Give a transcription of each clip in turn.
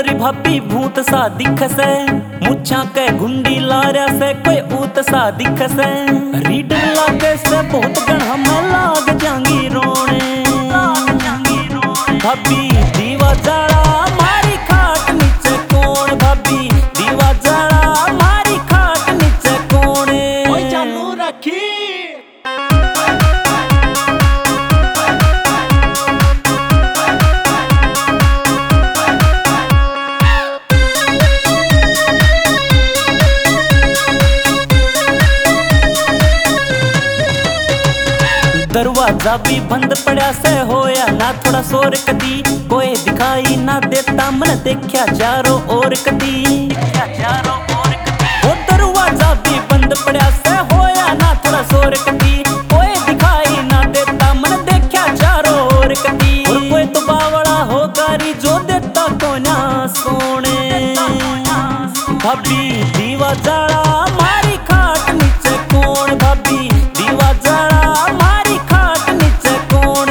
री भाभी भूत सा दिख से, मुछा के घुंडी लारा से कोई ऊत सा दिख से। रीडर लागे से बहुत गण हमें लाग जांगी रोने। भाभी दीवा जड़ा मारी खाट नीचे कौन, भाभी दीवा जड़ा मारी खाट नीचे कौन। ओए चालू रखी दरवाजा भी बंद पड़ा से होया ना थोड़ा शोर कदी, कोई दिखाई ना देता मन देखा चारों ओर कदी। वो दरवाजा भी बंद पड़ा से होया ना थोड़ा शोर कदी, कोई दिखाई ना देता मन देखा चारों ओर कदी। और कोई तो बावड़ा हो गारी जो देता को ना सोने। भाभी दीवा जड़ा मारी खाट नीचे कौन, भाभी दीवा जड़ा मारी खाट नीचे कौन।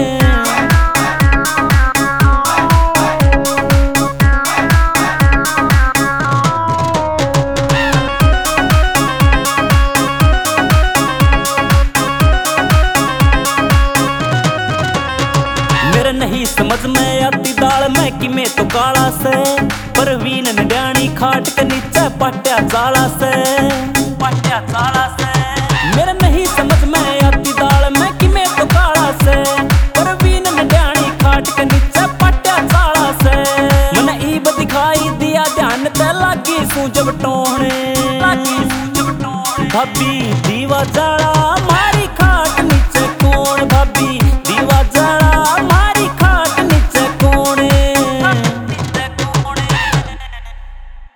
मेरे नहीं समझ में आती दाल में कि मैं तो काला से, परवीन ने डाणी खाट के नीचे पट्या चाला से। मेरे नहीं समझ में आती दाल में कि मैं तो काला से, परवीन ने डाणी खाट के नीचे पट्या चाला से। मैंने ईब दिखाई दिया ध्यान ते लागी सूजब टोहने। भाभी दीवा जड़ा मार